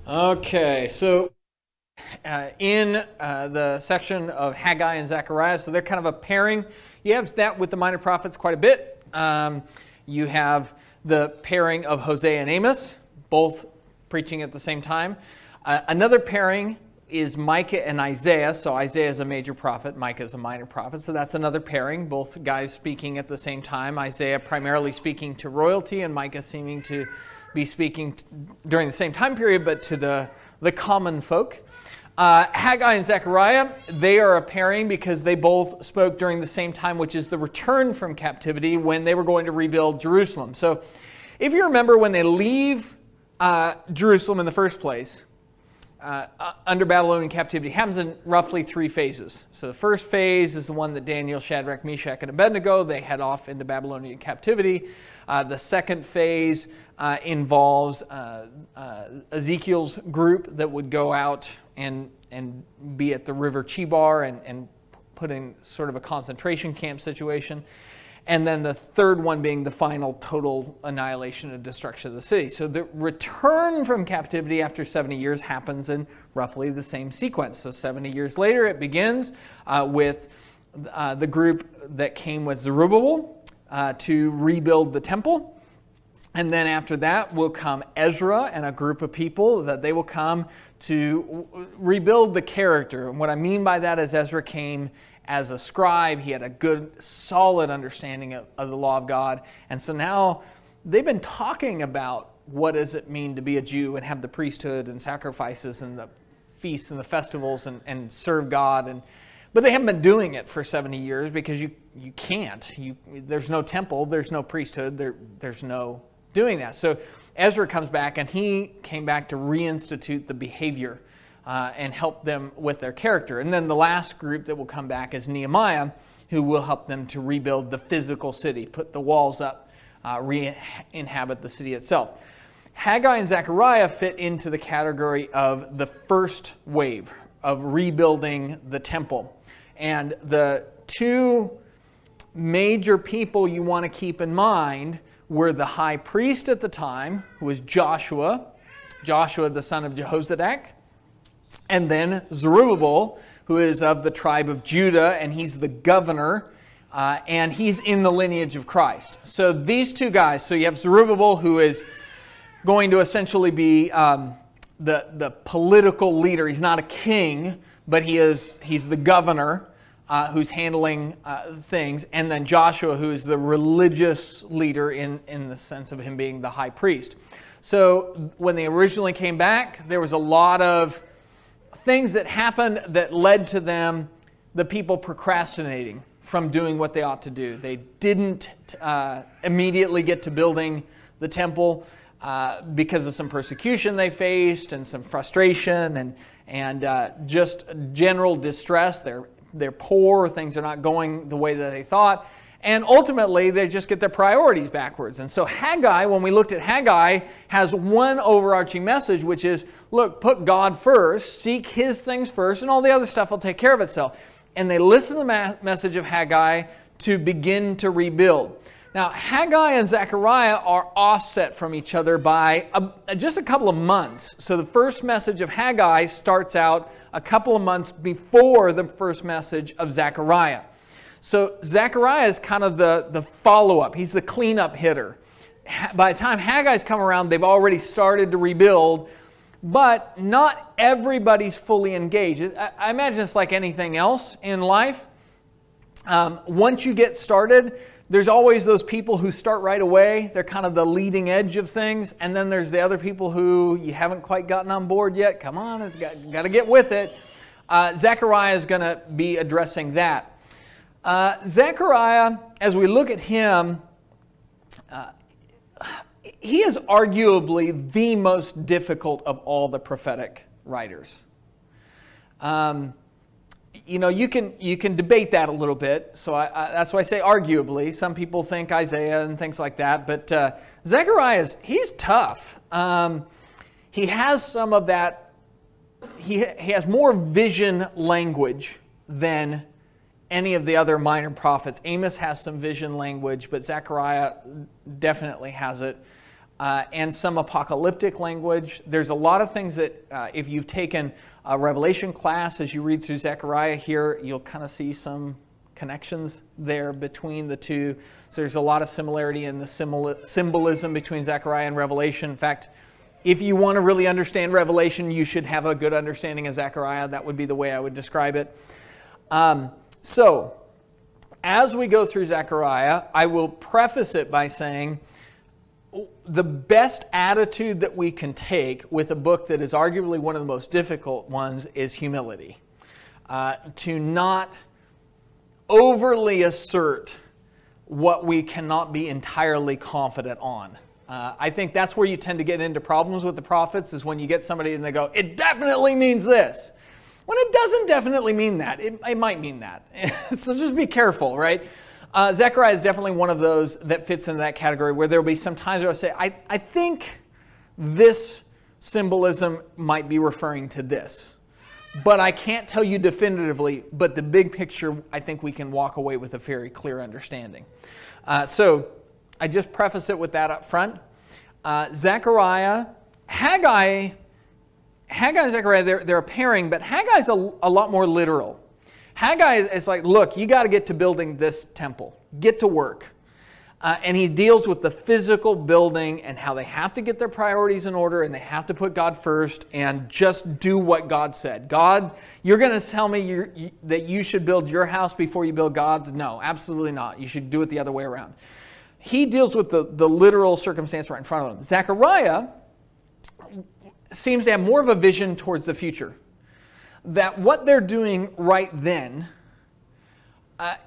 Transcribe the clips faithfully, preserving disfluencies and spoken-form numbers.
Okay, so uh, in uh, the section of Haggai and Zechariah, so they're kind of a pairing. You have that with the minor prophets quite a bit. Um, you have the pairing of Hosea and Amos, both preaching at the same time. Uh, another pairing is Micah and Isaiah. So Isaiah is a major prophet, Micah is a minor prophet. So that's another pairing, both guys speaking at the same time. Isaiah primarily speaking to royalty, and Micah seeming to be speaking t- during the same time period, but to the, the common folk. Uh, Haggai and Zechariah, they are a pairing because they both spoke during the same time, which is the return from captivity when they were going to rebuild Jerusalem. So if you remember when they leave uh, Jerusalem in the first place, uh, uh, under Babylonian captivity, it happens in roughly three phases. So the first phase is the one that Daniel, Shadrach, Meshach, and Abednego, they head off into Babylonian captivity. Uh, the second phase uh, involves uh, uh, Ezekiel's group that would go out and and be at the river Chebar and, and put in sort of a concentration camp situation. And then the third one being the final total annihilation and destruction of the city. So the return from captivity after seventy years happens in roughly the same sequence. So seventy years later it begins uh, with uh, the group that came with Zerubbabel uh, to rebuild the temple. And then after that will come Ezra and a group of people that they will come to rebuild the character. And what I mean by that is Ezra came as a scribe. He had a good, solid understanding of, of the law of God. And so now they've been talking about what does it mean to be a Jew and have the priesthood and sacrifices and the feasts and the festivals and, and serve God. And but they haven't been doing it for seventy years because you you can't. You there's no temple, there's no priesthood, there there's no doing that. So Ezra comes back, and he came back to reinstitute the behavior uh, and help them with their character. And then the last group that will come back is Nehemiah, who will help them to rebuild the physical city, put the walls up, uh, re-inhabit the city itself. Haggai and Zechariah fit into the category of the first wave of rebuilding the temple. And the two major people you want to keep in mind were the high priest at the time, who was Joshua, Joshua the son of Jehozadak, and then Zerubbabel, who is of the tribe of Judah, and he's the governor, uh, and he's in the lineage of Christ. So these two guys, so you have Zerubbabel, who is going to essentially be um, the, the political leader. He's not a king, but he is he's the governor, Uh, who's handling uh, things, and then Joshua, who's the religious leader in, in the sense of him being the high priest. So when they originally came back, there was a lot of things that happened that led to them, the people procrastinating from doing what they ought to do. They didn't uh, immediately get to building the temple uh, because of some persecution they faced and some frustration and, and uh, just general distress. They're They're poor, things are not going the way that they thought, and ultimately they just get their priorities backwards. And so Haggai, when we looked at Haggai, has one overarching message, which is, look, put God first, seek His things first, and all the other stuff will take care of itself. And they listen to the ma- message of Haggai to begin to rebuild. Now, Haggai and Zechariah are offset from each other by a, just a couple of months. So the first message of Haggai starts out a couple of months before the first message of Zechariah. So Zechariah is kind of the, the follow-up. He's the cleanup hitter. By the time Haggai's come around, they've already started to rebuild, but not everybody's fully engaged. I, I imagine it's like anything else in life. Um, once you get started, there's always those people who start right away. They're kind of the leading edge of things. And then there's the other people who you haven't quite gotten on board yet. Come on, it's got, got to get with it. Uh, Zechariah is going to be addressing that. Uh, Zechariah, as we look at him, uh, he is arguably the most difficult of all the prophetic writers. Um, You know, you can you can debate that a little bit. So I, I, that's why I say arguably. Some people think Isaiah and things like that. But uh, Zechariah, is, he's tough. Um, he has some of that. He, he has more vision language than any of the other minor prophets. Amos has some vision language, but Zechariah definitely has it. uh, and some apocalyptic language. There's a lot of things that, uh, if you've taken a Revelation class as you read through Zechariah here, you'll kind of see some connections there between the two. So there's a lot of similarity in the symbol- symbolism between Zechariah and Revelation. In fact, if you want to really understand Revelation, you should have a good understanding of Zechariah. That would be the way I would describe it. Um, so, as we go through Zechariah, I will preface it by saying the best attitude that we can take with a book that is arguably one of the most difficult ones is humility. Uh, to not overly assert what we cannot be entirely confident on. Uh, I think that's where you tend to get into problems with the prophets, is when you get somebody and they go, it definitely means this. When it doesn't definitely mean that. It, it might mean that. So just be careful, right? Uh, Zechariah is definitely one of those that fits into that category, where there will be some times where I'll say, I, I think this symbolism might be referring to this. But I can't tell you definitively, but the big picture, I think we can walk away with a very clear understanding. Uh, so I just preface it with that up front. Uh, Zechariah, Haggai, Haggai and Zechariah, they're, they're a pairing, but Haggai's a, a lot more literal. Haggai is, is like, look, you got to get to building this temple. Get to work. Uh, and he deals with the physical building and how they have to get their priorities in order, and they have to put God first and just do what God said. God, you're going to tell me you're, you, that you should build your house before you build God's? No, absolutely not. You should do it the other way around. He deals with the, the literal circumstance right in front of him. Zechariah seems to have more of a vision towards the future. That what they're doing right then uh,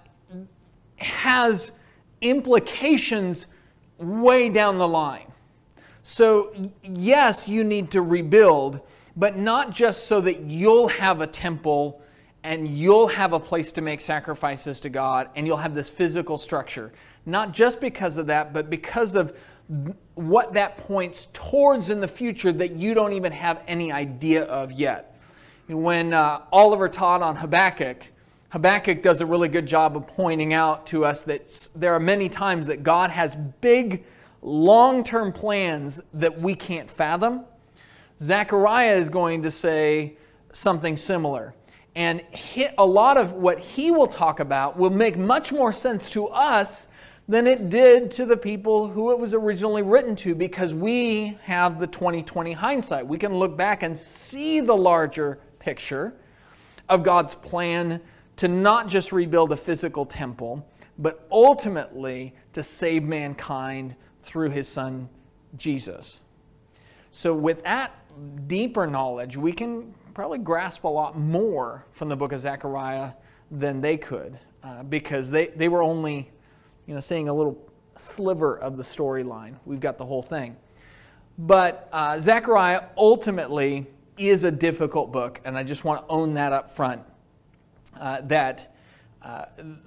has implications way down the line. So yes, you need to rebuild, but not just so that you'll have a temple and you'll have a place to make sacrifices to God and you'll have this physical structure. Not just because of that, but because of what that points towards in the future that you don't even have any idea of yet. When uh, Oliver taught on Habakkuk, Habakkuk does a really good job of pointing out to us that there are many times that God has big, long-term plans that we can't fathom. Zechariah is going to say something similar. And a lot of what he will talk about will make much more sense to us than it did to the people who it was originally written to, because we have the twenty twenty hindsight. We can look back and see the larger picture of God's plan to not just rebuild a physical temple, but ultimately to save mankind through his son, Jesus. So with that deeper knowledge, we can probably grasp a lot more from the book of Zechariah than they could, uh, because they, they were only, you know, seeing a little sliver of the storyline. We've got the whole thing. But uh, Zechariah ultimately is a difficult book, and I just want to own that up front. Uh, that uh,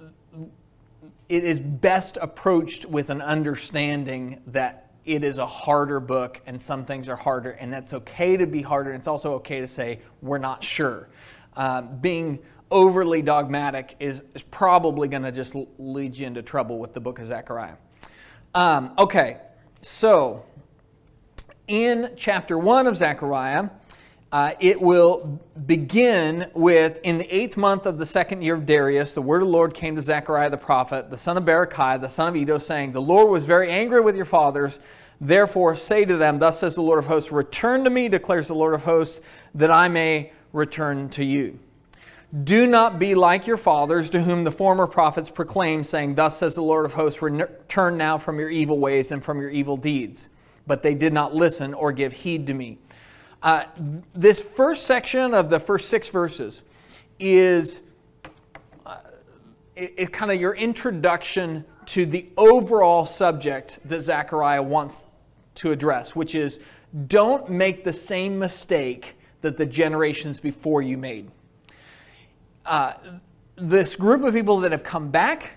it is best approached with an understanding that it is a harder book and some things are harder, and that's okay to be harder, and it's also okay to say we're not sure. Uh, being overly dogmatic is, is probably going to just lead you into trouble with the book of Zechariah. Um, okay, so in chapter one of Zechariah, Uh, it will begin with, in the eighth month of the second year of Darius, the word of the Lord came to Zechariah the prophet, the son of Berechiah, the son of Iddo, saying, the Lord was very angry with your fathers. Therefore say to them, thus says the Lord of hosts, return to me, declares the Lord of hosts, that I may return to you. Do not be like your fathers, to whom the former prophets proclaimed, saying, thus says the Lord of hosts, return now from your evil ways and from your evil deeds. But they did not listen or give heed to me. Uh, this first section of the first six verses is uh, it, it kind of your introduction to the overall subject that Zechariah wants to address, which is don't make the same mistake that the generations before you made. Uh, this group of people that have come back,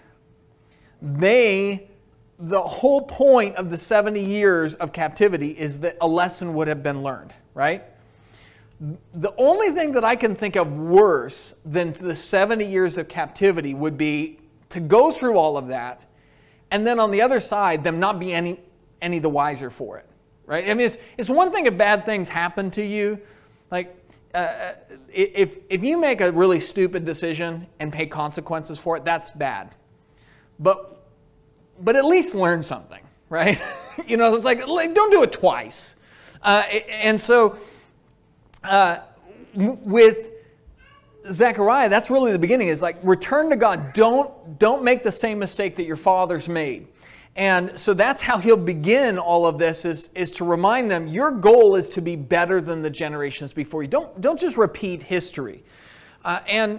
they, the whole point of the seventy years of captivity is that a lesson would have been learned. Right? The only thing that I can think of worse than the seventy years of captivity would be to go through all of that, and then on the other side, them not be any, any the wiser for it. right? I mean, it's, it's one thing if bad things happen to you. Like, uh, if, if you make a really stupid decision and pay consequences for it, that's bad. But, but at least learn something, right? You know, it's like, like don't do it twice. Uh, and so uh, with Zechariah, that's really the beginning. Is like, return to God. Don't, don't make the same mistake that your fathers made. And so that's how he'll begin all of this, is, is to remind them, your goal is to be better than the generations before you. Don't, don't just repeat history. Uh, and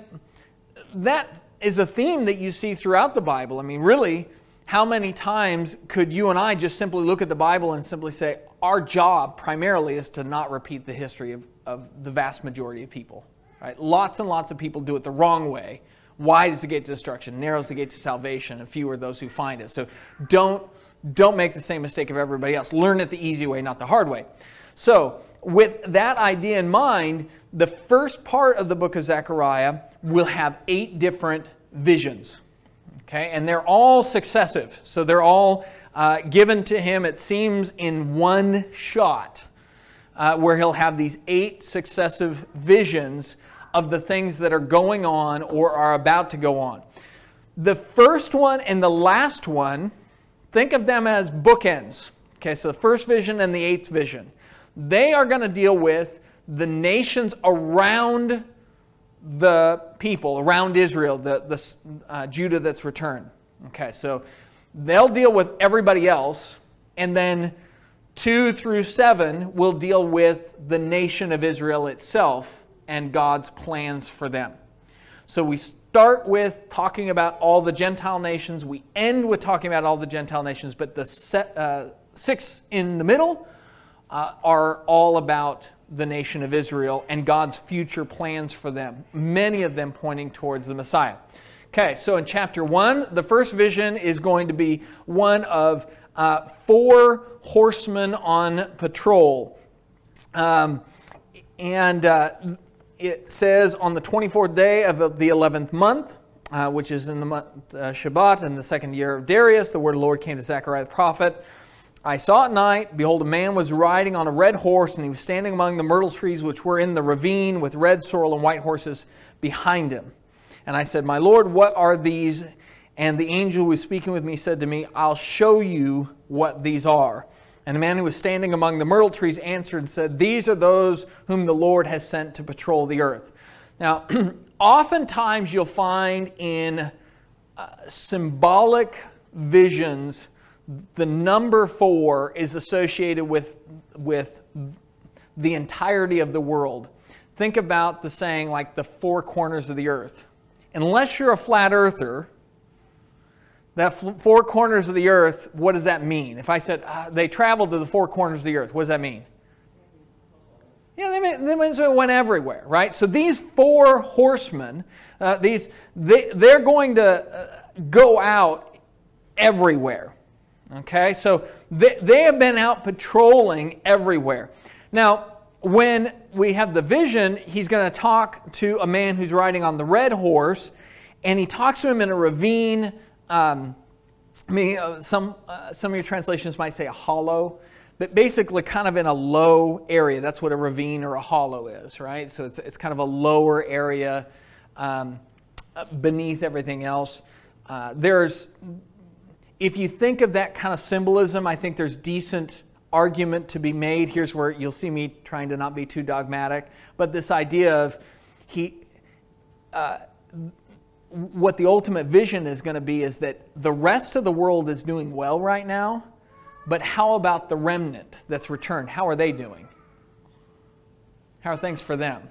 that is a theme that you see throughout the Bible. I mean, really, how many times could you and I just simply look at the Bible and simply say, our job primarily is to not repeat the history of, of the vast majority of people. Right? Lots and lots of people do it the wrong way. Wide is the gate to destruction, narrow is the gate to salvation, and few are those who find it. So don't, don't make the same mistake of everybody else. Learn it the easy way, not the hard way. So with that idea in mind, the first part of the book of Zechariah will have eight different visions. Okay, and they're all successive. So they're all uh, given to him, it seems, in one shot, uh, where he'll have these eight successive visions of the things that are going on or are about to go on. The first one and the last one, think of them as bookends. Okay, so the first vision and the eighth vision. They are going to deal with the nations around the people, around Israel, the, the uh, Judah that's returned. Okay, so they'll deal with everybody else, and then two through seven will deal with the nation of Israel itself and God's plans for them. So we start with talking about all the Gentile nations. We end with talking about all the Gentile nations, but the set, uh, six in the middle uh, are all about the nation of Israel and God's future plans for them, many of them pointing towards the Messiah. Okay, so in chapter one, the first vision is going to be one of uh, four horsemen on patrol. Um, and uh, it says, on the twenty-fourth day of the eleventh month, uh, which is in the month uh, Shabbat, in the second year of Darius, the word of the Lord came to Zechariah the prophet. I saw at night, behold, a man was riding on a red horse, and he was standing among the myrtle trees which were in the ravine, with red sorrel and white horses behind him. And I said, my Lord, what are these? And the angel who was speaking with me said to me, I'll show you what these are. And the man who was standing among the myrtle trees answered and said, these are those whom the Lord has sent to patrol the earth. Now, oftentimes you'll find in uh, symbolic visions, the number four is associated with, with the entirety of the world. Think about the saying, like the four corners of the earth. Unless you're a flat earther, that four corners of the earth, what does that mean? If I said uh, they traveled to the four corners of the earth, what does that mean? Yeah, they, mean, they went everywhere, right? So these four horsemen, uh, these they, they're going to uh, go out everywhere. Okay, so they, they have been out patrolling everywhere. Now, when we have the vision, he's going to talk to a man who's riding on the red horse, and he talks to him in a ravine. Um, I mean, uh, some uh, some of your translations might say a hollow, but basically kind of in a low area. That's what a ravine or a hollow is, right? So it's it's kind of a lower area um, beneath everything else. Uh, there's, if you think of that kind of symbolism, I think there's decent argument to be made. Here's where you'll see me trying to not be too dogmatic, but this idea of he. Uh, what the ultimate vision is going to be is that the rest of the world is doing well right now, but how about the remnant that's returned? How are they doing? How are things for them?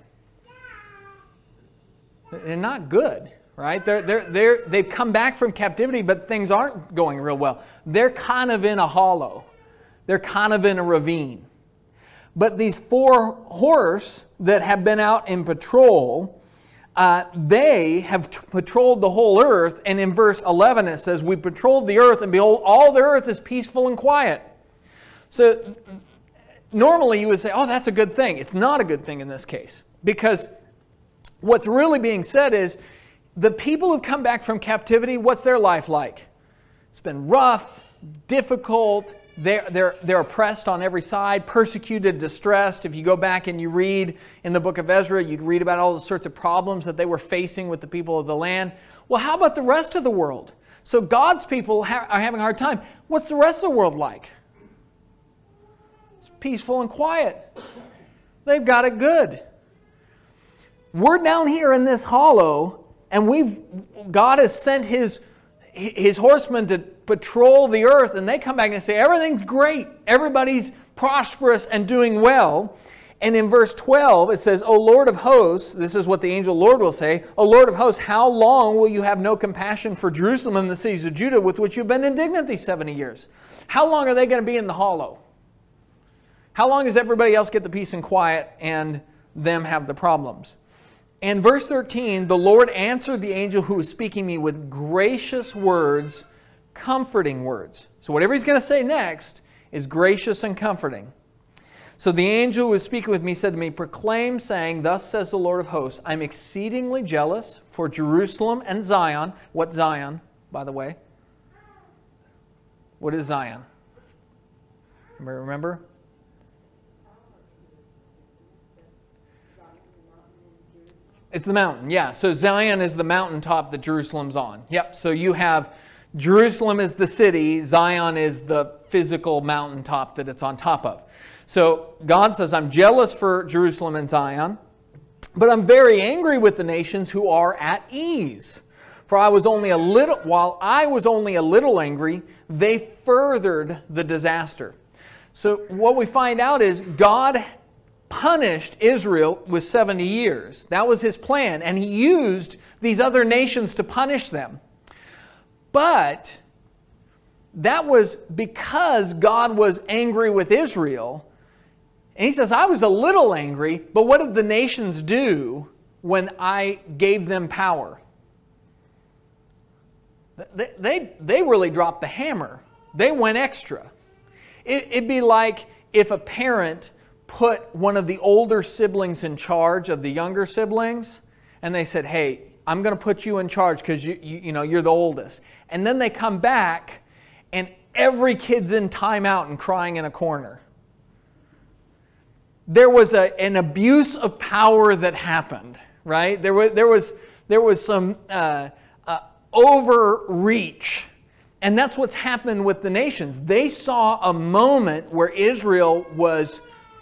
They're not good, right? They're, they're, they're, they've come back from captivity, but things aren't going real well. They're kind of in a hollow. They're kind of in a ravine. But these four horse that have been out in patrol, Uh, they have t- patrolled the whole earth, and in verse eleven it says, we patrolled the earth, and behold, all the earth is peaceful and quiet. So normally you would say, oh, that's a good thing. It's not a good thing in this case, because what's really being said is the people who've come back from captivity, what's their life like? It's been rough, difficult, They're, they're, they're oppressed on every side, persecuted, distressed. If you go back and you read in the book of Ezra, you read about all the sorts of problems that they were facing with the people of the land. Well, how about the rest of the world? So God's people ha- are having a hard time. What's the rest of the world like? It's peaceful and quiet. They've got it good. We're down here in this hollow, and we've God has sent His His horsemen to patrol the earth, and they come back and say, everything's great. Everybody's prosperous and doing well. And in verse twelve, it says, O Lord of hosts, this is what the angel Lord will say, O Lord of hosts, how long will you have no compassion for Jerusalem and the cities of Judah with which you've been indignant these seventy years? How long are they going to be in the hollow? How long does everybody else get the peace and quiet and them have the problems? And verse thirteen, the Lord answered the angel who was speaking to me with gracious words, comforting words. So whatever he's going to say next is gracious and comforting. So the angel who was speaking with me said to me, proclaim, saying, thus says the Lord of hosts, I'm exceedingly jealous for Jerusalem and Zion. What's Zion, by the way? What is Zion? Remember? remember? It's the mountain, yeah. So Zion is the mountaintop that Jerusalem's on. Yep, so you have Jerusalem is the city, Zion is the physical mountaintop that it's on top of. So God says, I'm jealous for Jerusalem and Zion, but I'm very angry with the nations who are at ease. For I was only a little, while I was only a little angry, they furthered the disaster. So what we find out is God punished Israel with seventy years. That was His plan, and He used these other nations to punish them. But that was because God was angry with Israel. And He says, I was a little angry, but what did the nations do when I gave them power? They, they, they really dropped the hammer. They went extra. It, it'd be like if a parent put one of the older siblings in charge of the younger siblings, and they said, hey, I'm going to put you in charge because you, you, you know, you're the oldest. And then they come back, and every kid's in timeout and crying in a corner. There was a, an abuse of power that happened, right? There was, there was, there was some uh, uh, overreach. And that's what's happened with the nations. They saw a moment where Israel was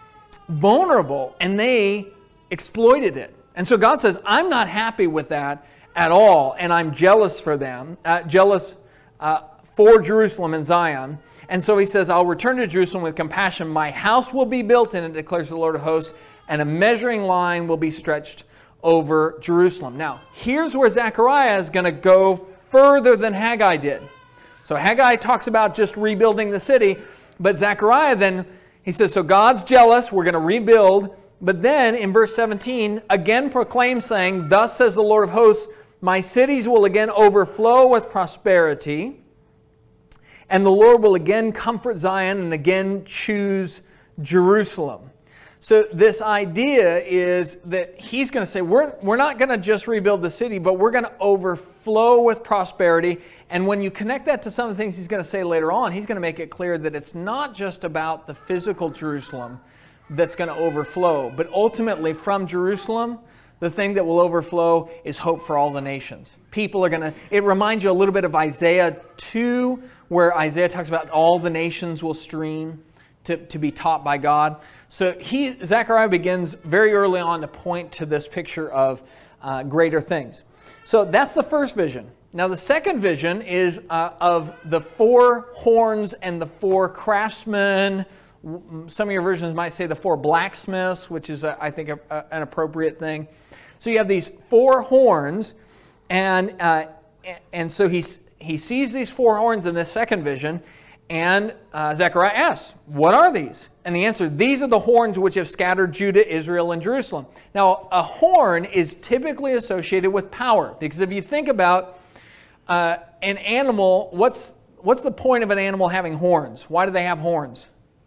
vulnerable, and they exploited it. And so God says, I'm not happy with that at all, and I'm jealous for them, uh, jealous uh, for Jerusalem and Zion. And so He says, I'll return to Jerusalem with compassion. My house will be built in it, declares the Lord of hosts, and a measuring line will be stretched over Jerusalem. Now, here's where Zechariah is going to go further than Haggai did. So Haggai talks about just rebuilding the city, but Zechariah then, he says, so God's jealous, we're going to rebuild. But then in verse seventeen, again proclaims, saying, thus says the Lord of hosts, my cities will again overflow with prosperity, and the Lord will again comfort Zion and again choose Jerusalem. So this idea is that He's going to say, we're, we're not going to just rebuild the city, but we're going to overflow with prosperity. And when you connect that to some of the things He's going to say later on, He's going to make it clear that it's not just about the physical Jerusalem that's going to overflow, but ultimately from Jerusalem, the thing that will overflow is hope for all the nations. People are going to, it reminds you a little bit of Isaiah two, where Isaiah talks about all the nations will stream to, to be taught by God. So he, Zechariah begins very early on to point to this picture of uh, greater things. So that's the first vision. Now the second vision is uh, of the four horns and the four craftsmen. Some of your versions might say the four blacksmiths, which is, a, I think, a, a, an appropriate thing. So you have these four horns, and uh, and so he, he sees these four horns in this second vision, and uh, Zechariah asks, what are these? And the answer, these are the horns which have scattered Judah, Israel, and Jerusalem. Now, a horn is typically associated with power, because if you think about uh, an animal, what's what's the point of an animal having horns? Why do they have horns?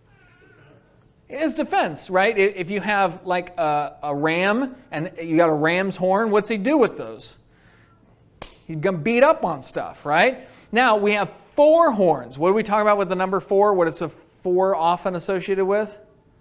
It's defense, right? If you have like a, a ram and you got a ram's horn, what's he do with those? He's going to beat up on stuff, right? Now we have four horns. What do we talk about with the number four? What is the four often associated with?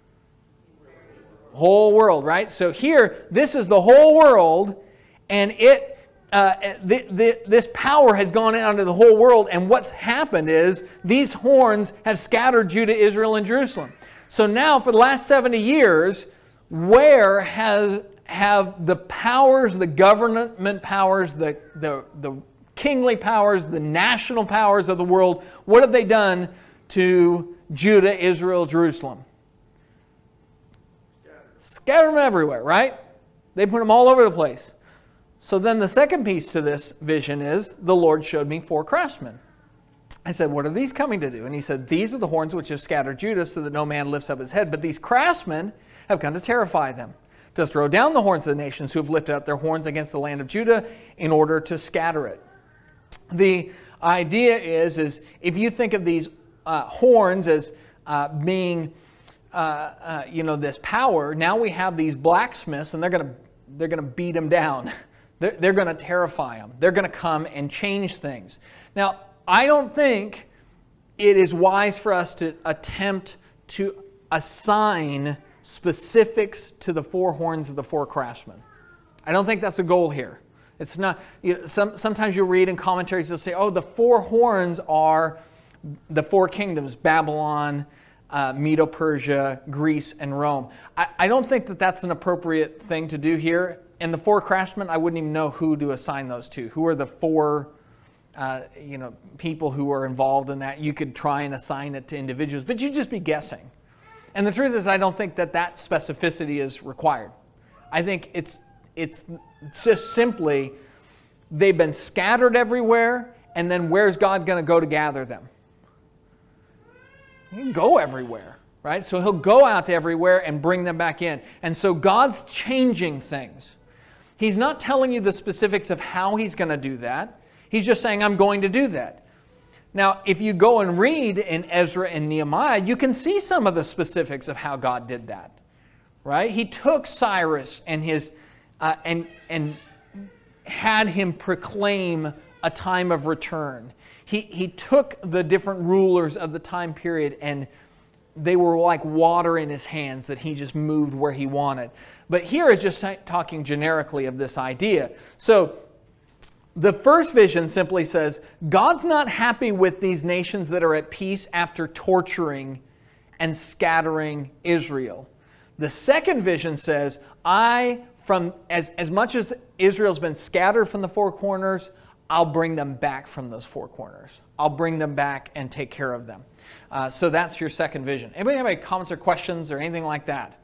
Whole world, right? So here, this is the whole world, and it uh, the, the, this power has gone out into the whole world, and what's happened is these horns have scattered Judah, Israel, and Jerusalem. So now, for the last seventy years, where has have the powers, the government powers, the, the, the kingly powers, the national powers of the world, what have they done to Judah, Israel, Jerusalem? Scatter them everywhere, right? They put them all over the place. So then the second piece to this vision is, the Lord showed me four craftsmen. I said, what are these coming to do? And he said, these are the horns which have scattered Judah so that no man lifts up his head. But these craftsmen have come to terrify them, to throw down the horns of the nations who have lifted up their horns against the land of Judah in order to scatter it. The idea is, is if you think of these uh, horns as uh, being Uh, uh, you know, this power, now we have these blacksmiths, and they're going to they're going to beat them down. They're, they're going to terrify them. They're going to come and change things. Now, I don't think it is wise for us to attempt to assign specifics to the four horns of the four craftsmen. I don't think that's the goal here. It's not. You know, some, sometimes you read in commentaries, they'll say, "Oh, the four horns are the four kingdoms: Babylon, Uh, Medo-Persia, Greece, and Rome." I, I don't think that that's an appropriate thing to do here. And the four craftsmen, I wouldn't even know who to assign those to. Who are the four uh, you know, people who are involved in that? You could try and assign it to individuals, but you'd just be guessing. And the truth is, I don't think that that specificity is required. I think it's, it's just simply, they've been scattered everywhere, and then where's God going to go to gather them? He can go everywhere, right? So he'll go out to everywhere and bring them back in. And so God's changing things. He's not telling you the specifics of how he's going to do that. He's just saying, I'm going to do that. Now, if you go and read in Ezra and Nehemiah, you can see some of the specifics of how God did that, right? He took Cyrus and his uh, and and had him proclaim a time of return. He, he took the different rulers of the time period, and they were like water in his hands that he just moved where he wanted. But here is just talking generically of this idea. So the first vision simply says, God's not happy with these nations that are at peace after torturing and scattering Israel. The second vision says, I, from as, as much as Israel's been scattered from the four corners, I'll bring them back from those four corners. I'll bring them back and take care of them. Uh, so that's your second vision. Anybody have any comments or questions or anything like that?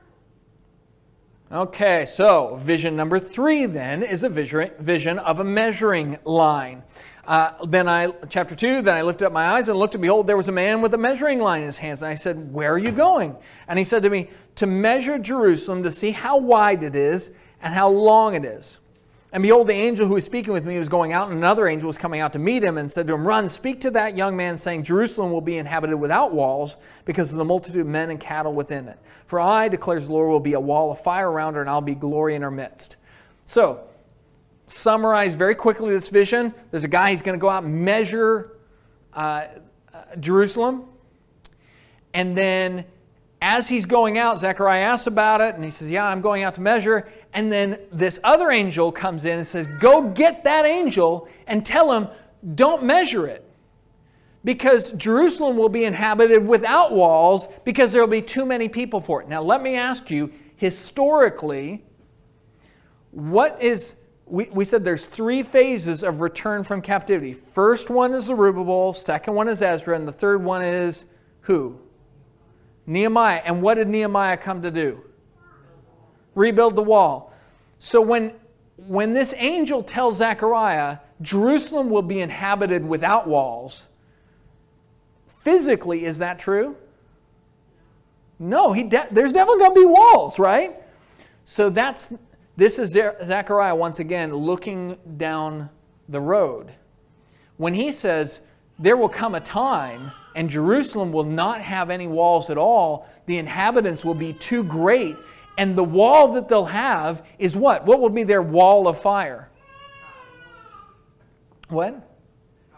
Okay, so vision number three then is a vision, vision of a measuring line. Uh, then I, chapter two, then I lifted up my eyes and looked, and behold, there was a man with a measuring line in his hands. And I said, where are you going? And he said to me, to measure Jerusalem, to see how wide it is and how long it is. And behold, the angel who was speaking with me was going out, and another angel was coming out to meet him and said to him, run, speak to that young man, saying, Jerusalem will be inhabited without walls because of the multitude of men and cattle within it. For I, declares the Lord, will be a wall of fire around her, and I'll be glory in her midst. So, summarize very quickly this vision. There's a guy, he's going to go out and measure uh, uh, Jerusalem. And then as he's going out, Zechariah asks about it, and he says, yeah, I'm going out to measure. And then this other angel comes in and says, go get that angel and tell him, don't measure it. Because Jerusalem will be inhabited without walls because there will be too many people for it. Now let me ask you, historically, what is, we, we said there's three phases of return from captivity. First one is Zerubbabel, second one is Ezra, and the third one is who? Nehemiah. And what did Nehemiah come to do? Rebuild the wall. So when, when this angel tells Zechariah, Jerusalem will be inhabited without walls, physically, is that true? No, he de- there's definitely going to be walls, right? So that's, this is Zechariah once again looking down the road. When he says, there will come a time and Jerusalem will not have any walls at all, the inhabitants will be too great, and the wall that they'll have is what? What will be their wall of fire? What?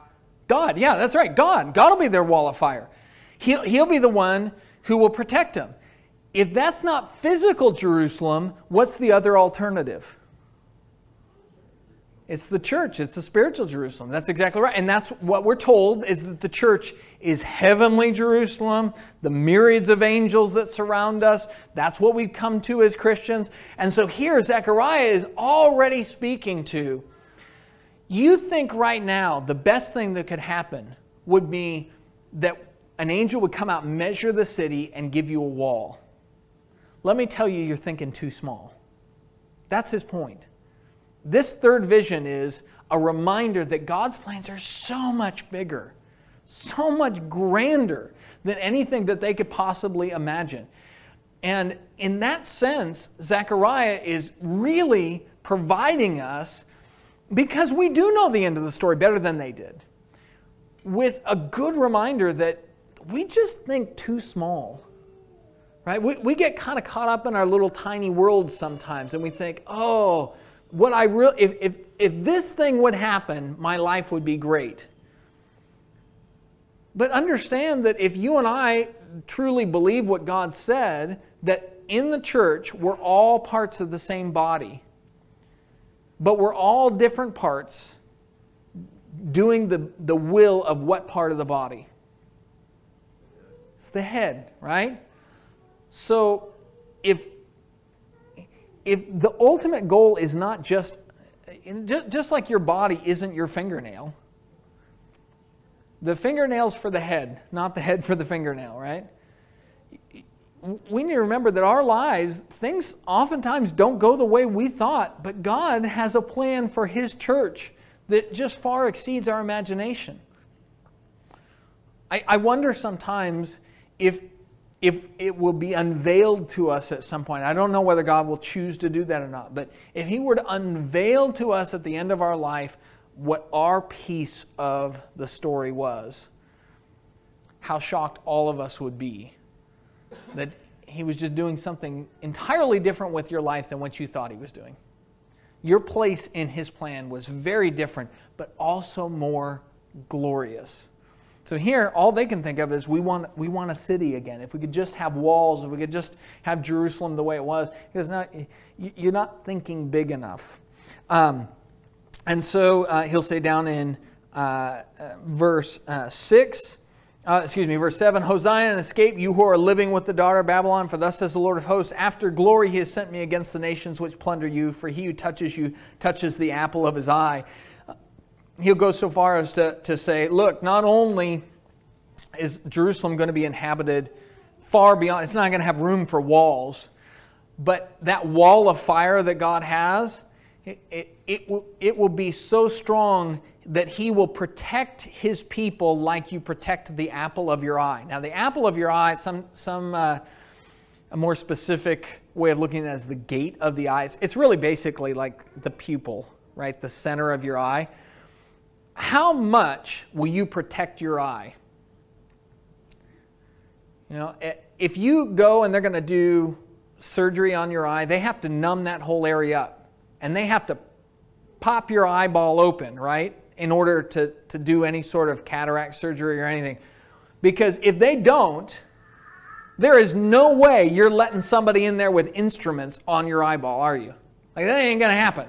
God, yeah, that's right. God. God will be their wall of fire. He'll, he'll be the one who will protect them. If that's not physical Jerusalem, what's the other alternative? It's the church. It's the spiritual Jerusalem. That's exactly right. And that's what we're told, is that the church is heavenly Jerusalem, the myriads of angels that surround us. That's what we've come to as Christians. And so here Zechariah is already speaking to, you think right now the best thing that could happen would be that an angel would come out and measure the city and give you a wall. Let me tell you, you're thinking too small. That's his point. This third vision is a reminder that God's plans are so much bigger, so much grander than anything that they could possibly imagine. And in that sense, Zechariah is really providing us, because we do know the end of the story better than they did, with a good reminder that we just think too small. Right? We, we get kind of caught up in our little tiny world sometimes, and we think, oh, what I re- if, if, if this thing would happen, my life would be great. But understand that if you and I truly believe what God said, that in the church we're all parts of the same body, but we're all different parts doing the, the will of what part of the body? It's the head, right? So if if the ultimate goal is not just, just like your body isn't your fingernail, the fingernail's for the head, not the head for the fingernail, right? We need to remember that our lives, things oftentimes don't go the way we thought, but God has a plan for His church that just far exceeds our imagination. I, I wonder sometimes if If it will be unveiled to us at some point. I don't know whether God will choose to do that or not, but if He were to unveil to us at the end of our life what our piece of the story was, how shocked all of us would be that He was just doing something entirely different with your life than what you thought He was doing. Your place in His plan was very different, but also more glorious. So here, all they can think of is, we want we want a city again. If we could just have walls, if we could just have Jerusalem the way it was. Because now, you're not thinking big enough. Um, and so uh, he'll say down in uh, uh, verse uh, six, uh, excuse me, verse seven, Hosea and escape, you who are living with the daughter of Babylon, for thus says the Lord of hosts, after glory He has sent me against the nations which plunder you, for he who touches you touches the apple of His eye. He'll go so far as to, to say, look, not only is Jerusalem going to be inhabited far beyond, it's not going to have room for walls, but that wall of fire that God has, it, it, it, will, it will be so strong that He will protect His people like you protect the apple of your eye. Now, the apple of your eye, some, some uh, a more specific way of looking at it as the gate of the eyes. It's really basically like the pupil, right? The center of your eye. How much will you protect your eye? You know, if you go and they're going to do surgery on your eye, they have to numb that whole area up. And they have to pop your eyeball open, right? In order to, to do any sort of cataract surgery or anything. Because if they don't, there is no way you're letting somebody in there with instruments on your eyeball, are you? Like, that ain't going to happen.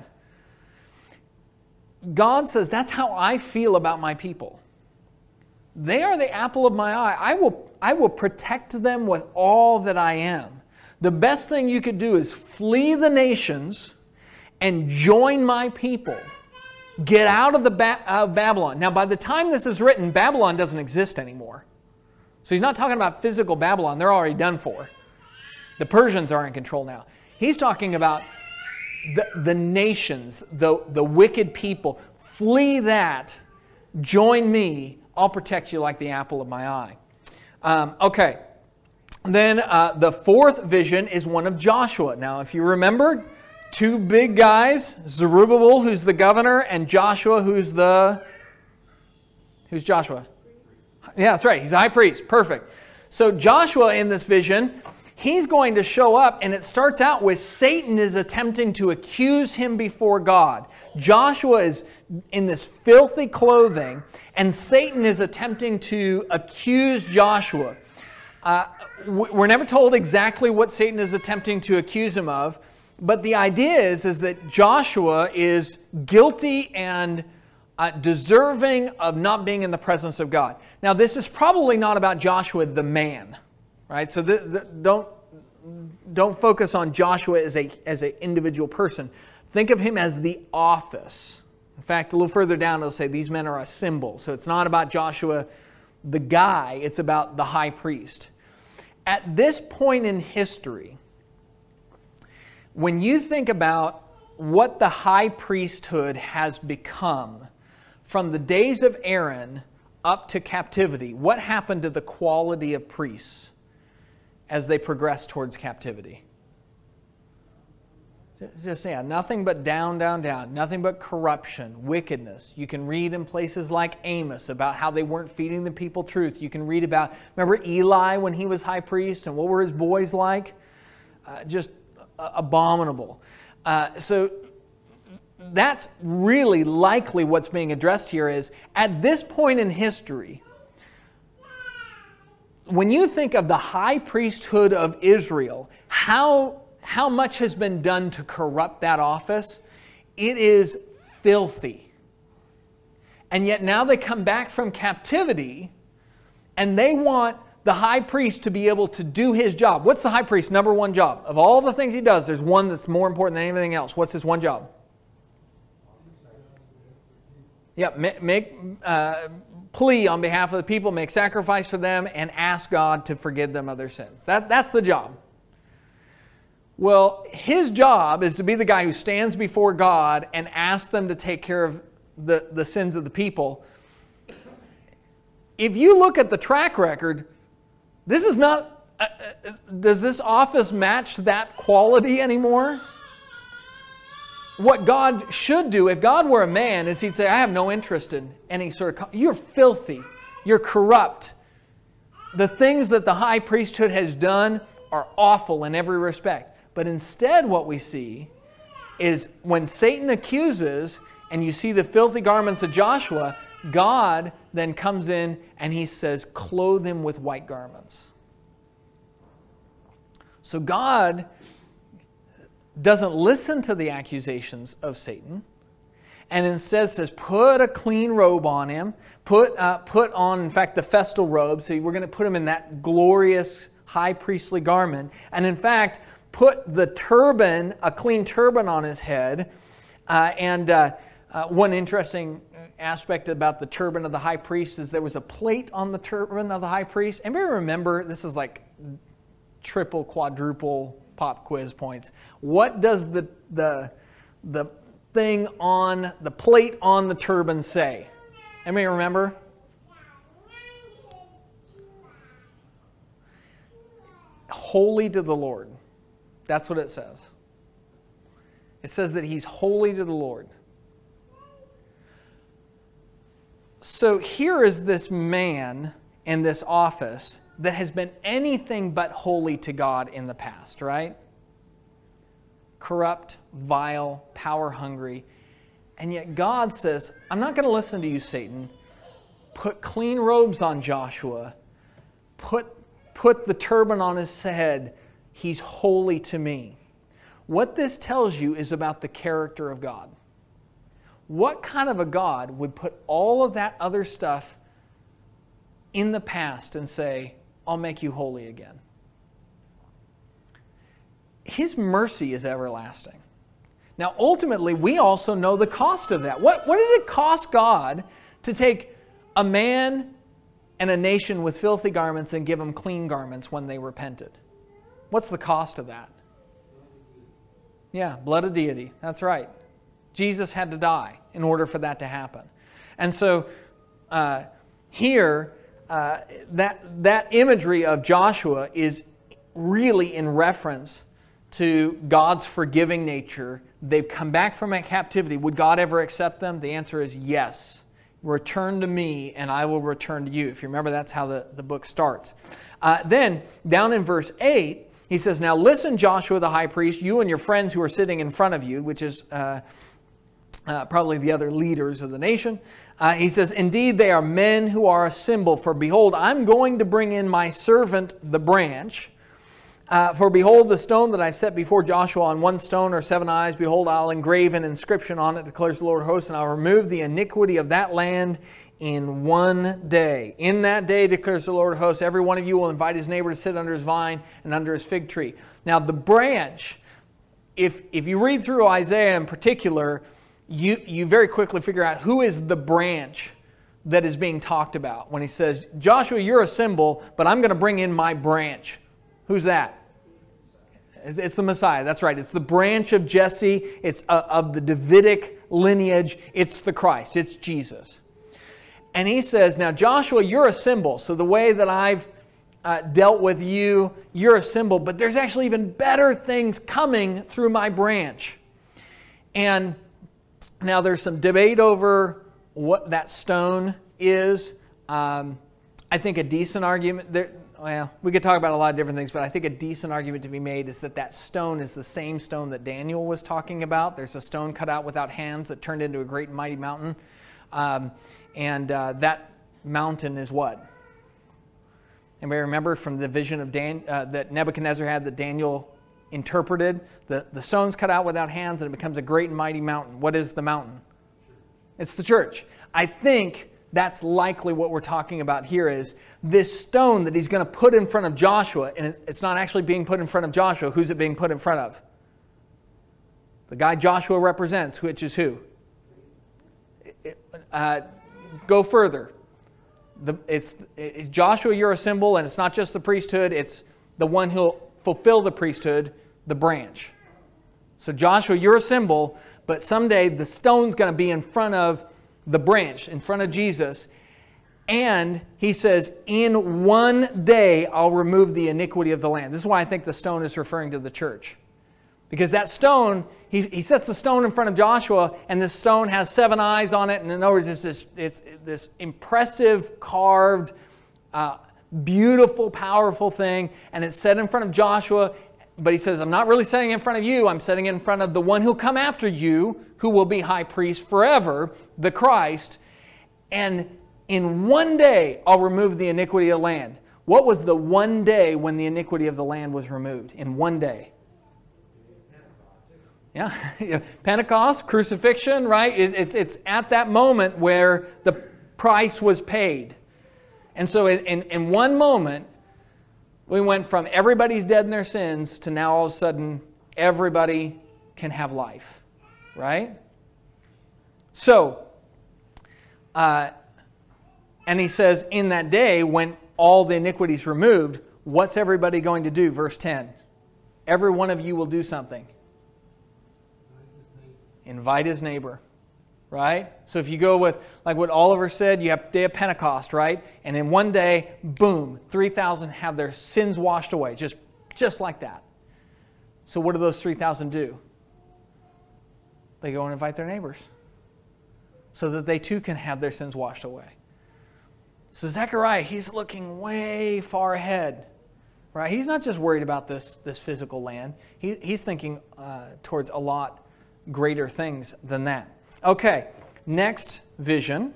God says, that's how I feel about my people. They are the apple of my eye. I will, I will protect them with all that I am. The best thing you could do is flee the nations and join my people. Get out of the ba- of Babylon. Now, by the time this is written, Babylon doesn't exist anymore. So he's not talking about physical Babylon. They're already done for. The Persians are in control now. He's talking about The, the nations, the, the wicked people. Flee that. Join me. I'll protect you like the apple of my eye. Um, okay. Then uh, the fourth vision is one of Joshua. Now, if you remember, two big guys, Zerubbabel, who's the governor, and Joshua, who's the... Who's Joshua? Yeah, that's right. He's the high priest. Perfect. So Joshua in this vision, he's going to show up, and it starts out with Satan is attempting to accuse him before God. Joshua is in this filthy clothing, and Satan is attempting to accuse Joshua. Uh, we're never told exactly what Satan is attempting to accuse him of, but the idea is, is that Joshua is guilty and uh, deserving of not being in the presence of God. Now, this is probably not about Joshua the man, right? So the, the, don't, don't focus on Joshua as a as an individual person. Think of him as the office. In fact, a little further down, it'll say these men are a symbol. So it's not about Joshua the guy, it's about the high priest. At this point in history, when you think about what the high priesthood has become from the days of Aaron up to captivity, what happened to the quality of priests as they progressed towards captivity? Just, yeah, nothing but down, down, down. Nothing but corruption, wickedness. You can read in places like Amos about how they weren't feeding the people truth. You can read about, remember Eli when he was high priest, and what were his boys like? Uh, just uh, abominable. Uh, so that's really likely what's being addressed here is, at this point in history, when you think of the high priesthood of Israel, how How much has been done to corrupt that office? It is filthy. And yet now they come back from captivity and they want the high priest to be able to do his job. What's the high priest's number one job? Of all the things he does, there's one that's more important than anything else. What's his one job? Yeah, make uh, plea on behalf of the people, make sacrifice for them, and ask God to forgive them of their sins. That, that's the job. Well, his job is to be the guy who stands before God and asks them to take care of the, the sins of the people. If you look at the track record, this is not, uh, uh, does this office match that quality anymore? What God should do, if God were a man, is he'd say, I have no interest in any sort of, you're filthy, you're corrupt. The things that the high priesthood has done are awful in every respect. But instead what we see is when Satan accuses and you see the filthy garments of Joshua, God then comes in and he says, clothe him with white garments. So God doesn't listen to the accusations of Satan and instead says, put a clean robe on him, put, uh, put on, in fact, the festal robe. So we're going to put him in that glorious high priestly garment. And in fact, put the turban, a clean turban on his head. Uh, and uh, uh, one interesting aspect about the turban of the high priest is there was a plate on the turban of the high priest. Anybody remember, this is like triple, quadruple pop quiz points. What does the, the, the thing on, the plate on the turban say? Anybody remember? Holy to the Lord. That's what it says. It says that he's holy to the Lord. So here is this man in this office that has been anything but holy to God in the past, right? Corrupt, vile, power-hungry. And yet God says, I'm not going to listen to you, Satan. Put clean robes on Joshua. Put, put the turban on his head. He's holy to me. What this tells you is about the character of God. What kind of a God would put all of that other stuff in the past and say, I'll make you holy again? His mercy is everlasting. Now, ultimately, we also know the cost of that. What, what did it cost God to take a man and a nation with filthy garments and give them clean garments when they repented? What's the cost of that? Yeah, blood of deity. That's right. Jesus had to die in order for that to happen. And so uh, here, uh, that, that imagery of Joshua is really in reference to God's forgiving nature. They've come back from a captivity. Would God ever accept them? The answer is yes. Return to me and I will return to you. If you remember, that's how the, the book starts. Uh, then, down in verse eight, he says, now listen, Joshua the high priest, you and your friends who are sitting in front of you, which is uh, uh, probably the other leaders of the nation. Uh, he says, indeed, they are men who are a symbol. For behold, I'm going to bring in my servant, the branch. Uh, for behold, the stone that I've set before Joshua, on one stone are seven eyes. Behold, I'll engrave an inscription on it, declares the Lord of hosts, and I'll remove the iniquity of that land in one day. In that day, declares the Lord of hosts, every one of you will invite his neighbor to sit under his vine and under his fig tree. Now, the branch, if, if you read through Isaiah in particular, you, you very quickly figure out who is the branch that is being talked about. When he says, Joshua, you're a symbol, but I'm going to bring in my branch. Who's that? It's the Messiah. That's right. It's the branch of Jesse. It's uh, of the Davidic lineage. It's the Christ. It's Jesus. And he says, now Joshua, you're a symbol. So the way that I've uh, dealt with you, you're a symbol. But there's actually even better things coming through my branch. And now there's some debate over what that stone is. Um, I think a decent argument... There, Well, we could talk about a lot of different things, but I think a decent argument to be made is that that stone is the same stone that Daniel was talking about. There's a stone cut out without hands that turned into a great and mighty mountain. Um, and uh, that mountain is what? Anybody remember from the vision of Dan, uh, that Nebuchadnezzar had that Daniel interpreted? The, the stone's cut out without hands and it becomes a great and mighty mountain. What is the mountain? It's the church. I think that's likely what we're talking about here is this stone that he's going to put in front of Joshua, and it's not actually being put in front of Joshua. Who's it being put in front of? The guy Joshua represents, which is who? Uh, go further. The, it's, it's Joshua, you're a symbol, and it's not just the priesthood, it's the one who'll fulfill the priesthood, the branch. So Joshua, you're a symbol, but someday the stone's going to be in front of the branch, in front of Jesus. And he says, in one day I'll remove the iniquity of the land. This is why I think the stone is referring to the church. Because that stone, he, he sets the stone in front of Joshua, and this stone has seven eyes on it. And in other words, it's this, it's this impressive, carved, uh, beautiful, powerful thing. And it's set in front of Joshua. But he says, I'm not really setting it in front of you. I'm setting it in front of the one who'll come after you, who will be high priest forever, the Christ. And in one day, I'll remove the iniquity of the land. What was the one day when the iniquity of the land was removed? In one day. Yeah, Pentecost, crucifixion, right? It's, it's at that moment where the price was paid. And so in, in one moment, we went from everybody's dead in their sins to now all of a sudden everybody can have life, right? So, uh, and he says, in that day when all the iniquities removed, what's everybody going to do? Verse ten. Every one of you will do something. Invite his neighbor, right? So if you go with, like what Oliver said, you have day of Pentecost, right? And in one day, boom, three thousand have their sins washed away, just, just like that. So what do those three thousand do? They go and invite their neighbors so that they too can have their sins washed away. So Zechariah, he's looking way far ahead, right? He's not just worried about this, this physical land. He, he's thinking uh, towards a lot greater things than that. Okay, next vision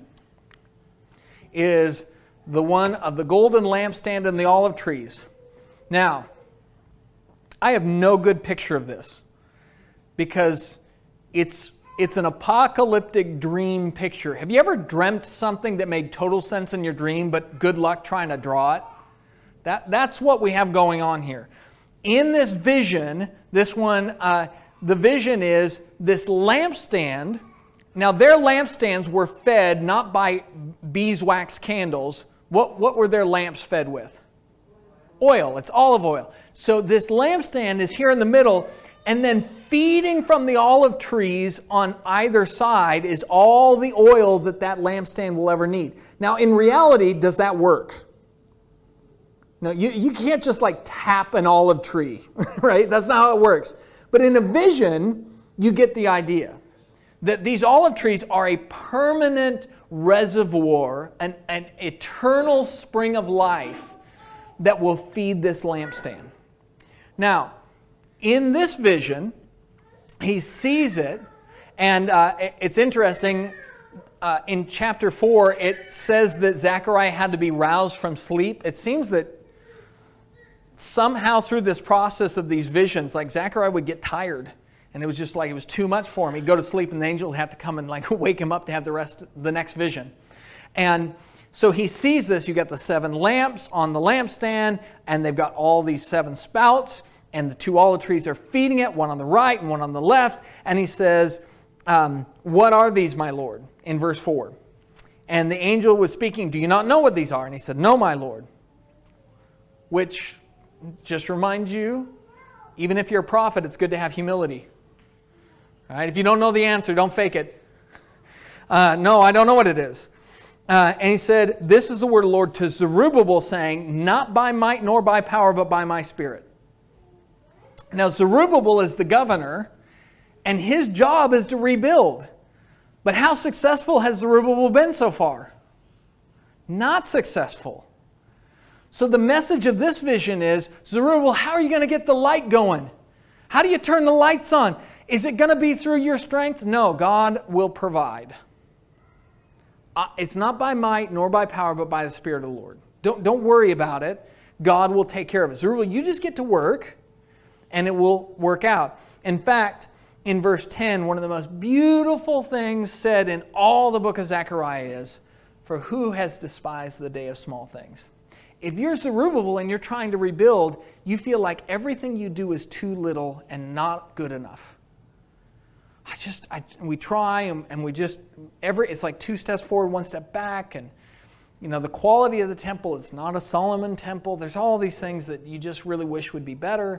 is the one of the golden lampstand and the olive trees. Now, I have no good picture of this because it's it's an apocalyptic dream picture. Have you ever dreamt something that made total sense in your dream, but good luck trying to draw it? That, that's what we have going on here. In this vision, this one, uh, the vision is this lampstand. Now, their lampstands were fed not by beeswax candles. What, what were their lamps fed with? Oil. It's olive oil. So this lampstand is here in the middle, and then feeding from the olive trees on either side is all the oil that that lampstand will ever need. Now, in reality, does that work? No, you, you can't just like tap an olive tree, right? That's not how it works. But in a vision, you get the idea that these olive trees are a permanent reservoir, an, an eternal spring of life that will feed this lampstand. Now, in this vision, he sees it, and uh, it's interesting. Uh, in chapter four, it says that Zechariah had to be roused from sleep. It seems that somehow through this process of these visions, like Zechariah would get tired, and it was just like it was too much for him. He'd go to sleep, and the angel would have to come and like wake him up to have the rest, the next vision. And so he sees this. You got the seven lamps on the lampstand, and they've got all these seven spouts, and the two olive trees are feeding it, one on the right and one on the left. And he says, um, "What are these, my Lord?" In verse four. And the angel was speaking, "Do you not know what these are?" And he said, "No, my Lord." Which just reminds you, even if you're a prophet, it's good to have humility. All right? If you don't know the answer, don't fake it. Uh, no, I don't know what it is. Uh, and he said, "This is the word of the Lord to Zerubbabel, saying, not by might nor by power, but by my Spirit." Now, Zerubbabel is the governor, and his job is to rebuild. But how successful has Zerubbabel been so far? Not successful. So the message of this vision is, Zerubbabel, how are you going to get the light going? How do you turn the lights on? Is it going to be through your strength? No, God will provide. Uh, it's not by might nor by power, but by the Spirit of the Lord. Don't, don't worry about it. God will take care of it. Zerubbabel, you just get to work, and it will work out. In fact, in verse ten, one of the most beautiful things said in all the book of Zechariah is, "For who has despised the day of small things?" If you're Zerubbabel and you're trying to rebuild, you feel like everything you do is too little and not good enough. I just, I, we try and, and we just, every, it's like two steps forward, one step back. And, you know, the quality of the temple, it's not a Solomon temple. There's all these things that you just really wish would be better.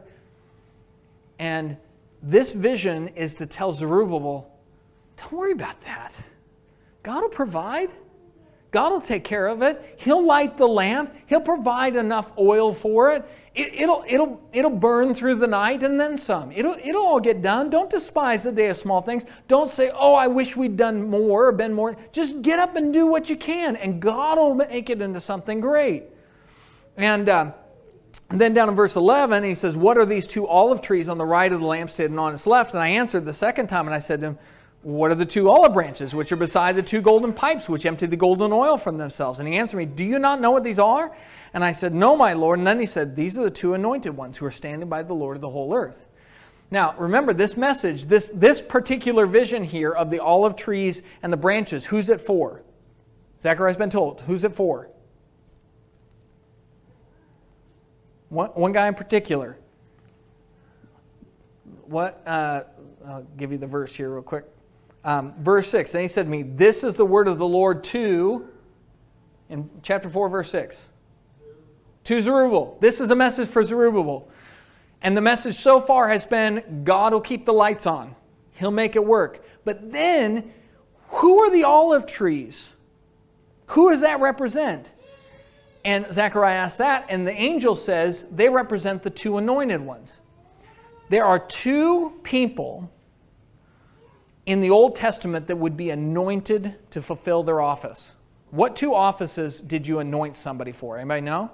And this vision is to tell Zerubbabel, don't worry about that. God will provide. God will take care of it. He'll light the lamp. He'll provide enough oil for it. it it'll, it'll, it'll burn through the night and then some. It'll, it'll all get done. Don't despise the day of small things. Don't say, oh, I wish we'd done more or been more. Just get up and do what you can, and God will make it into something great. And uh, then down in verse eleven, he says, what are these two olive trees on the right of the lampstand and on its left? And I answered the second time, and I said to him, what are the two olive branches which are beside the two golden pipes which empty the golden oil from themselves? And he answered me, do you not know what these are? And I said, no, my Lord. And then he said, these are the two anointed ones who are standing by the Lord of the whole earth. Now, remember this message, this, this particular vision here of the olive trees and the branches, who's it for? Zechariah's been told. Who's it for? One, one guy in particular. What? Uh, I'll give you the verse here real quick. Um, verse six, and he said to me, this is the word of the Lord to, in chapter four, verse six, to Zerubbabel. This is a message for Zerubbabel. And the message so far has been, God will keep the lights on. He'll make it work. But then, who are the olive trees? Who does that represent? And Zechariah asked that, and the angel says, they represent the two anointed ones. There are two people in the Old Testament that would be anointed to fulfill their office. What two offices did you anoint somebody for? Anybody know?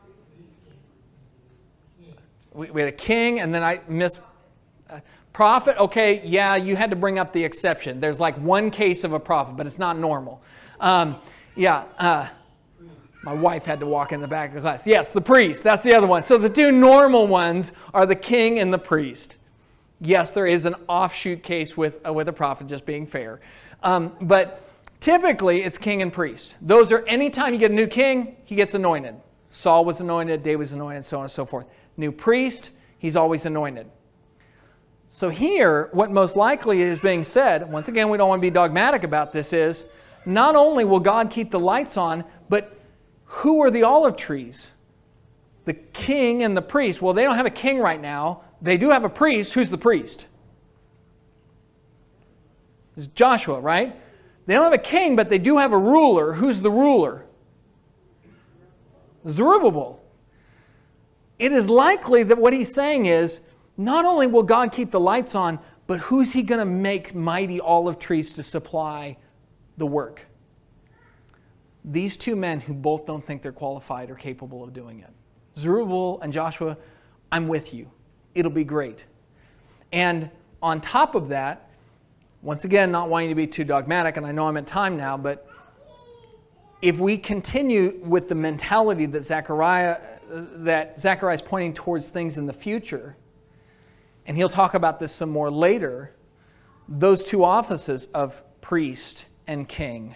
We, we had a king, and then I missed uh, prophet. Okay, yeah, you had to bring up the exception. There's like one case of a prophet, but it's not normal. Um, yeah, uh, my wife had to walk in the back of the class. Yes, the priest. That's the other one. So the two normal ones are the king and the priest. Yes, there is an offshoot case with, uh, with a prophet, just being fair. Um, but typically, it's king and priest. Those are, anytime you get a new king, he gets anointed. Saul was anointed, David was anointed, so on and so forth. New priest, he's always anointed. So here, what most likely is being said, once again, we don't want to be dogmatic about this, is not only will God keep the lights on, but who are the olive trees? The king and the priest. Well, they don't have a king right now. They do have a priest. Who's the priest? It's Joshua, right? They don't have a king, but they do have a ruler. Who's the ruler? Zerubbabel. It is likely that what he's saying is, not only will God keep the lights on, but who's he going to make mighty olive trees to supply the work? These two men who both don't think they're qualified or capable of doing it. Zerubbabel and Joshua, I'm with you. it'll be great. And on top of that, once again, not wanting to be too dogmatic, and I know I'm at time now, but if we continue with the mentality that Zechariah, that Zechariah is pointing towards things in the future, and he'll talk about this some more later, those two offices of priest and king,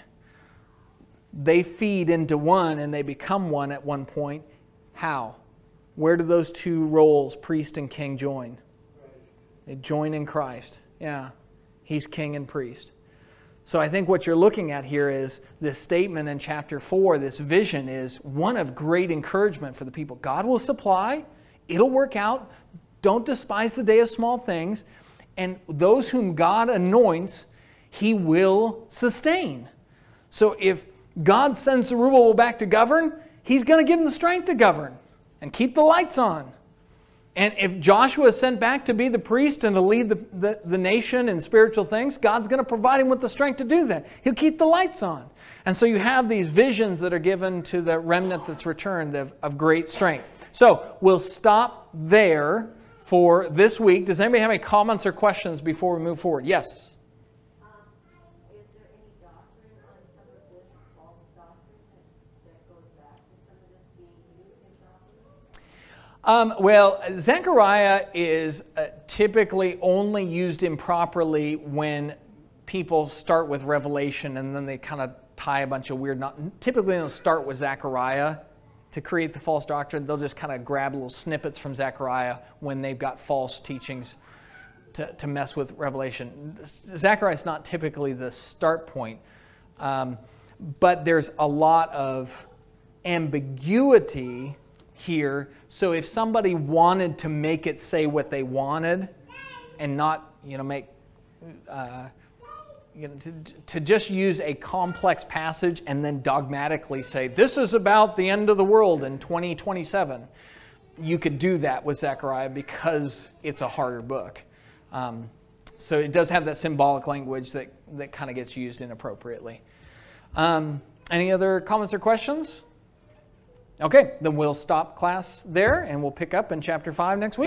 they feed into one and they become one at one point. How? Where do those two roles, priest and king, join? They join in Christ. Yeah, he's king and priest. So I think what you're looking at here is this statement in chapter four, this vision is one of great encouragement for the people. God will supply. It'll work out. Don't despise the day of small things. And those whom God anoints, he will sustain. So if God sends Zerubbabel back to govern, he's going to give him the strength to govern and keep the lights on. And if Joshua is sent back to be the priest and to lead the, the, the nation in spiritual things, God's going to provide him with the strength to do that. He'll keep the lights on. And so you have these visions that are given to the remnant that's returned of, of great strength. So we'll stop there for this week. Does anybody have any comments or questions before we move forward? Yes? Um, is there any doctrine on some of this false doctrine that, that goes back to some of this being used improperly? Um, well, Zechariah is uh, typically only used improperly when people start with Revelation and then they kind of tie a bunch of weird... Not, typically, they'll start with Zechariah to create the false doctrine. They'll just kind of grab little snippets from Zechariah when they've got false teachings to, to mess with Revelation. Zechariah is not typically the start point, um, but there's a lot of ambiguity here. So if somebody wanted to make it say what they wanted and not, you know, make... Uh, You know, to, to just use a complex passage and then dogmatically say, this is about the end of the world in twenty twenty-seven. You could do that with Zechariah because it's a harder book. Um, so it does have that symbolic language that, that kind of gets used inappropriately. Um, any other comments or questions? Okay, then we'll stop class there and we'll pick up in chapter five next week.